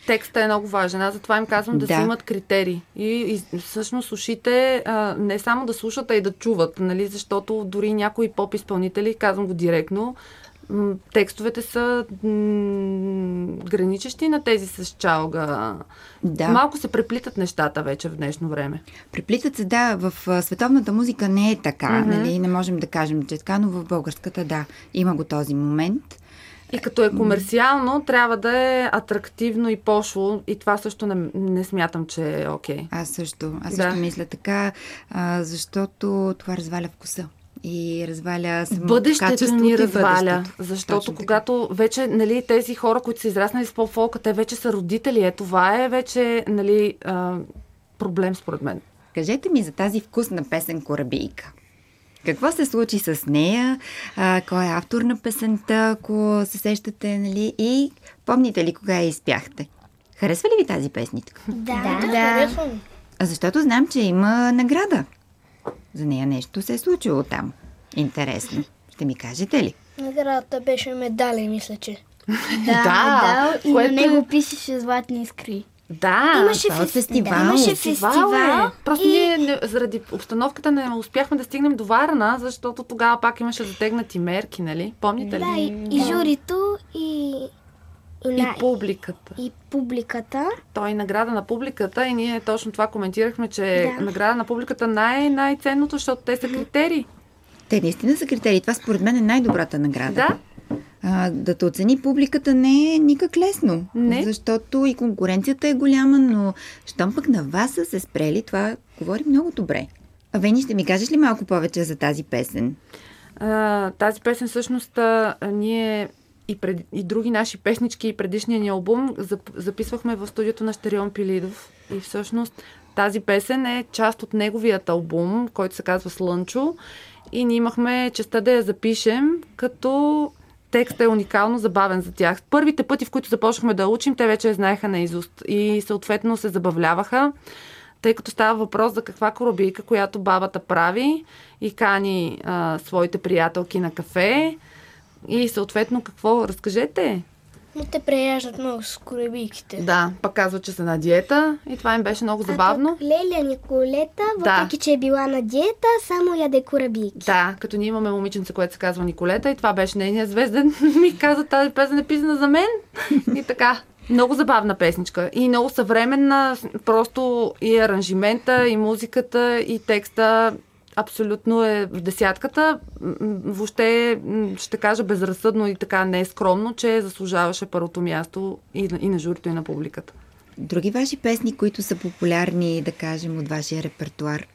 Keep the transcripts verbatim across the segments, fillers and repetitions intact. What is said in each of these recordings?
Текстът е много важен. Аз затова им казвам да, да. си имат критерии. И, и всъщност ушите а, не само да слушат, а и да чуват. Нали? Защото дори някои поп-изпълнители, казвам го директно, м- текстовете са м- граничещи на тези с чалга. Да. Малко се преплитат нещата вече в днешно време. Преплитат се, да. В а, световната музика не е така. Mm-hmm. Нали? Не можем да кажем, че е така, но в българската, да, има го този момент. И като е комерциално, трябва да е атрактивно и пошло. И това също не, не смятам, че е окей. Okay. Аз също. Аз също да. мисля така, а, защото това разваля вкуса. И разваля самото качество. Ни разваля. Защото Точно когато така. вече, нали, тези хора, които са израснали с поп-фолка, те вече са родители. Е, това е вече, нали, а, проблем според мен. Кажете ми за тази вкусна песен "Корабийка". Какво се случи с нея? А, кой е автор на песента, ако се сещате, нали? И помните ли кога я изпяхте? Харесва ли ви тази песничка? Да, да, харесвам. А защото знам, че има награда. За нея нещо се е случило там. Интересно. Ще ми кажете ли? Наградата беше медали, мисля, че. Да, да, и което... на него пишеше "Златни искри". Да, имаше фестивал. фестивал. Да, имаше фестивал. Е. Просто и... ние не, заради обстановката не успяхме да стигнем до Варна, защото тогава пак имаше затегнати мерки, нали? Помните ли? Да, и, и журито, и... И, и публиката. И публиката. Той е награда на публиката и ние точно това коментирахме, че да. награда на публиката най- най-ценното, защото те са критерии. Те наистина са критерии. Това според мен е най-добрата награда. Да. А, да те оцени публиката не е никак лесно. Не. Защото и конкуренцията е голяма, но щом пък на вас са се спрели, това говори много добре. А Вени, ще ми кажеш ли малко повече за тази песен? А, тази песен всъщност а, ние и, пред, и други наши песнички и предишния ни албум записвахме в студиото на Щерион Пилидов. И всъщност тази песен е част от неговият албум, който се казва "Слънчо". И ние имахме честта да я запишем, като текстът е уникално забавен за тях. Първите пъти, в които започнахме да учим, те вече я знаеха наизуст. И съответно се забавляваха, тъй като става въпрос за каква корабийка, която бабата прави и кани а, своите приятелки на кафе. И съответно какво? Разкажете. Но те преяждат много с корабийките. Да, пък казва, че са на диета и това им беше много забавно. А тук Леля Николета, въпреки да. че е била на диета, само яде корабийки. Да, като ние имаме момиченце, което се казва Николета и това беше нейният звезден. Ми каза, тази песен е писана за мен. И така. Много забавна песничка и много съвременна, просто и аранжимента, и музиката, и текста абсолютно е в десятката. Въобще ще кажа безразсъдно и така не е скромно, че заслужаваше първото място и на, и на журито, и на публиката. Други ваши песни, които са популярни, да кажем, от вашия репертуар?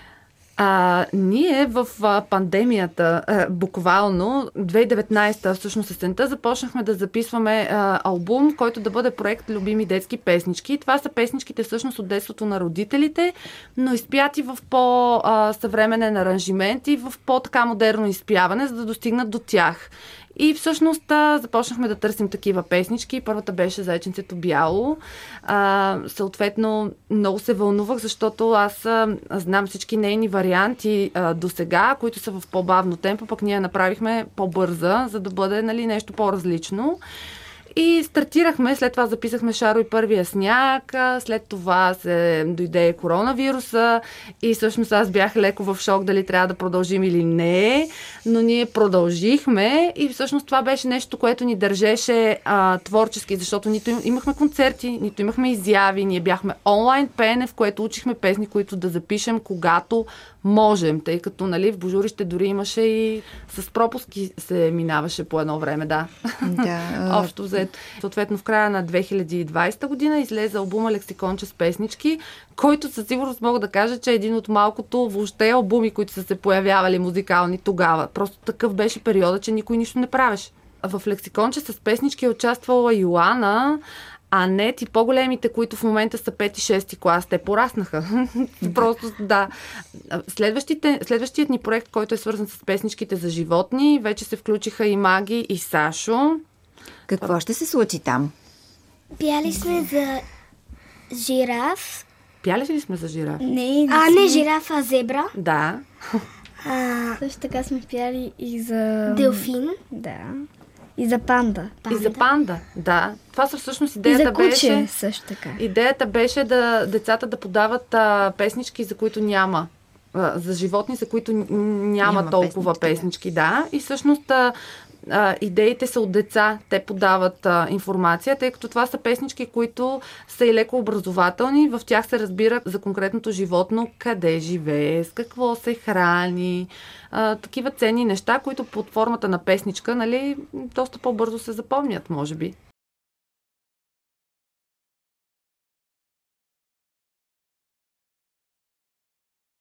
А, ние в а, пандемията, а, буквално, две хиляди и деветнадесета, всъщност есента, започнахме да записваме а, албум, който да бъде проект "Любими детски песнички". Това са песничките всъщност от детството на родителите, но изпяти в по-съвременен аранжимент и в по-така модерно изпяване, за да достигнат до тях. И всъщност а, започнахме да търсим такива песнички. Първата беше "Зайченцето бяло". А, съответно, много се вълнувах, защото аз а, знам всички нейни варианти а, до сега, които са в по-бавно темпо, пък ние направихме по-бърза, за да бъде, нали, нещо по-различно. И стартирахме, след това записахме "Шаро и първия сняг", след това се дойде коронавируса и всъщност аз бях леко в шок дали трябва да продължим или не, но ние продължихме и всъщност това беше нещо, което ни държеше а, творчески, защото нито имахме концерти, нито имахме изяви, ние бяхме онлайн пеене, в което учихме песни, които да запишем когато можем, тъй като, нали, в Божурище дори имаше и с пропуски се минаваше по едно време, да. Да. Общо взето. Съответно, в края на две хиляди и двадесета година излезе албума "Лексиконче с песнички", който със сигурност мога да кажа, че е един от малкото въобще албуми, които са се появявали музикални тогава. Просто такъв беше периода, че никой нищо не правеше. В "Лексиконче с песнички" е участвала Йоана, Анет и по-големите, които в момента са пети шести клас. Те пораснаха. Просто, да. Следващите, следващият ни проект, който е свързан с песничките за животни, вече се включиха и Маги, и Сашо. Какво ще се случи там? Пяли сме за жираф. Пяли ли сме за жираф? Не, не а, сме. не жираф, а зебра. Да. А, също така сме пяли и за... Делфин. Да. И за панда. панда. И за панда, да. Това са всъщност идеята. И за куче, беше, също така. Идеята беше да децата да подават а, песнички, за които няма. А, за животни, за които няма, няма толкова песнички, песнички да. И всъщност а, а, идеите са от деца. Те подават а, информация, тъй като това са песнички, които са и леко образователни. В тях се разбира за конкретното животно къде живее, с какво се храни. А, такива ценни неща, които под формата на песничка, нали, доста по-бързо се запомнят, може би.